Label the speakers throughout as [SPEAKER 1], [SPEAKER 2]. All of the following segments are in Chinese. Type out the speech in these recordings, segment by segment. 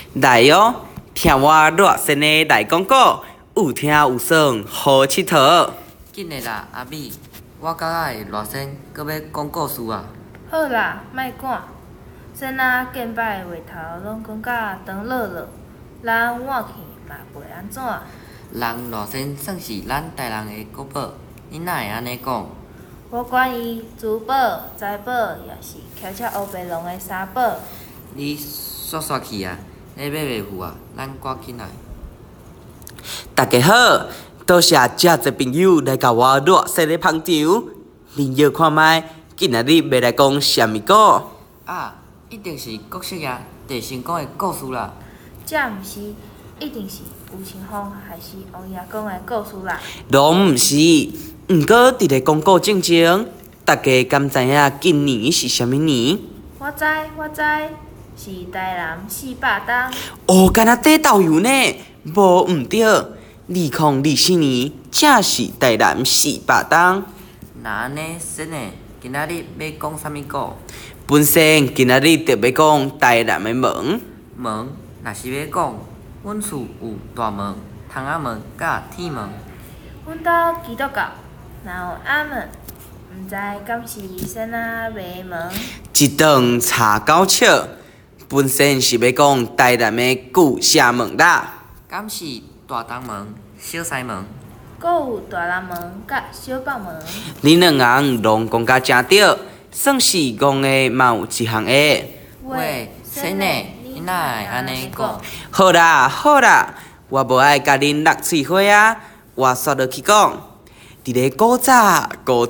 [SPEAKER 1] 来哦，听我热身的来广告，有听有爽，好佚佗。
[SPEAKER 2] 紧的啦，阿美，我甲我的热身搁要讲故事啊。
[SPEAKER 3] 好啦，莫赶。先仔见摆的话头拢讲甲长乐乐，人换去嘛袂安怎。
[SPEAKER 2] 人热身算是咱台人的国宝，你哪会安尼讲？
[SPEAKER 3] 无管伊珠宝、财宝，也是骑车乌白龙的三宝。
[SPEAKER 2] 你煞煞去啊！你买袂赴啊？咱赶紧来。
[SPEAKER 1] 大家好，多谢遮侪朋友来甲我热身的捧场。恁要看卖，今仔日要来讲啥物故？
[SPEAKER 2] 啊，一定是国色呀，地成功的故事啦。
[SPEAKER 3] 这毋是，一定是吴青峰还是王爷讲的故事啦。
[SPEAKER 1] 拢毋是，毋过伫咧广告正前，大家敢知影今年是啥物年？
[SPEAKER 3] 我知，是台南400冬。
[SPEAKER 1] 哦，敢若底豆油呢？无毋对，2024年正是台南400冬。
[SPEAKER 2] 那安尼，先呢，今仔日要讲啥物故？
[SPEAKER 1] 本身今仔日特要讲台南的门。
[SPEAKER 2] 门，若是要讲，阮厝有大门、窗仔门甲铁门。
[SPEAKER 3] 阮兜基督教，若有阿门，毋知敢是先仔卖门。
[SPEAKER 1] 一顿茶到笑，本身是要讲台南的旧社门啦。
[SPEAKER 2] 敢是大东门、小西门？
[SPEAKER 3] 阁有大南门甲小北门。
[SPEAKER 1] 恁两人拢讲甲正对，算是讲的嘛有一项的。
[SPEAKER 2] 喂，先呢，你哪会安尼讲？
[SPEAKER 1] 好啦，我无爱甲恁落喙花啊，我煞落去讲。伫咧古早，
[SPEAKER 3] 古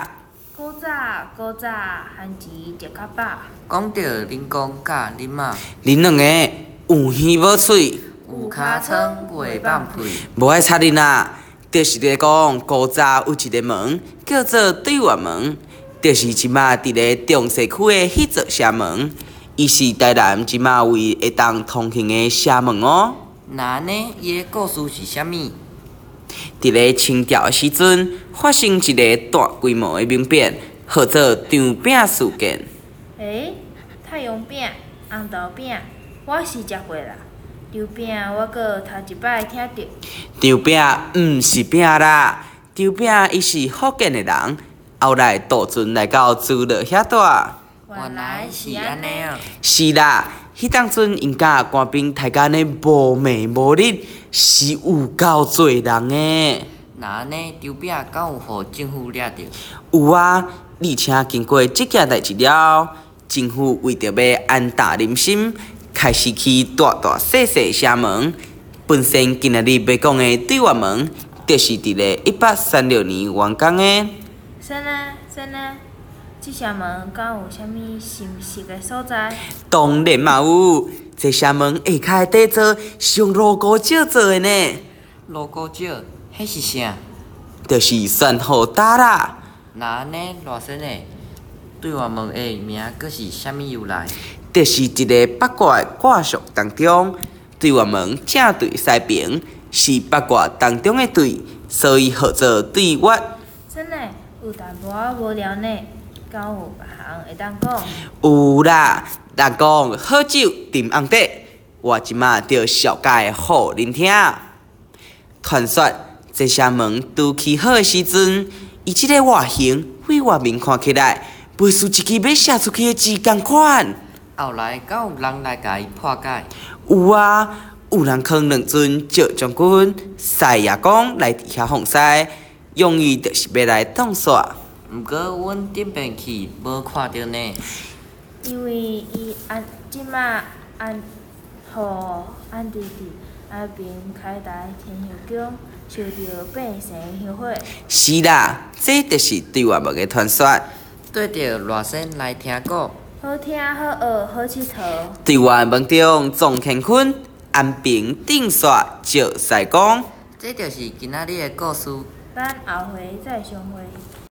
[SPEAKER 3] 早，番薯食较饱。
[SPEAKER 2] 讲到恁公甲恁妈，
[SPEAKER 1] 恁两个有耳无喙，
[SPEAKER 2] 有尻川袂放屁。
[SPEAKER 1] 无爱插恁啦。就是咧讲古早有一个门叫做对外门，就是即马伫咧中西区的迄座社门，伊是台南即马唯会当通行的社门哦。
[SPEAKER 2] 那安尼，伊的故事是啥物？
[SPEAKER 1] 伫咧清朝的时阵，发生一个大规模的民变，号做张饼事件。
[SPEAKER 3] 太阳饼、红豆饼，我是食过啦。张饼我阁头一摆听着。
[SPEAKER 1] 张饼毋是饼啦，张饼伊是福建的人，后来渡船来到珠乐遐住。
[SPEAKER 2] 原来是安尼啊！
[SPEAKER 1] 是啦，迄当阵因甲官兵抬干的无暝无日，是有够多人的。
[SPEAKER 2] 那安尼，张饼敢有互政府掠着？
[SPEAKER 1] 有啊，而且经过即件代志了，政府为着要安大人心，开始去大细社门。本身今仔日要讲的对外门，就是伫咧1836年完工的。
[SPEAKER 3] 先生，这社门敢有啥物神奇的所在？
[SPEAKER 1] 当然嘛有，这社门下骹的底座是用罗沟石做的呢。
[SPEAKER 2] 罗沟石，迄是啥？
[SPEAKER 1] 就是算好打啦。
[SPEAKER 2] 那安尼，热身的对外门的名阁是啥物由来？
[SPEAKER 1] 就是一个八卦的卦象当中，对外门正对西边，是八卦当中的对，所以号做对外。
[SPEAKER 3] 真的有淡薄无聊呢，敢有别项会当讲？
[SPEAKER 1] 有啦，人讲好酒沉甕底，我即马着小解互恁听。传说这社门拄起好的时阵，伊即个外形为外面看起来，袂输一支要射出去的字共款。
[SPEAKER 2] 后来敢有人来甲伊破解？
[SPEAKER 1] 有啊，有人坑两尊石将军、赛亚公来伫遐放屎，用意就是要来挡煞。
[SPEAKER 2] 毋过阮顶边去无看到呢。
[SPEAKER 3] 因为伊即马互弟安平开台天后宫，受到百姓的后悔。
[SPEAKER 1] 是啦，这就是对外门的传说。
[SPEAKER 2] 对着热身来听歌。
[SPEAKER 3] 好听、好学、好佚佗。
[SPEAKER 1] 对外门中总乾坤，安平定煞石西公。
[SPEAKER 2] 这就是今仔日的故事。
[SPEAKER 3] 咱后回再相会。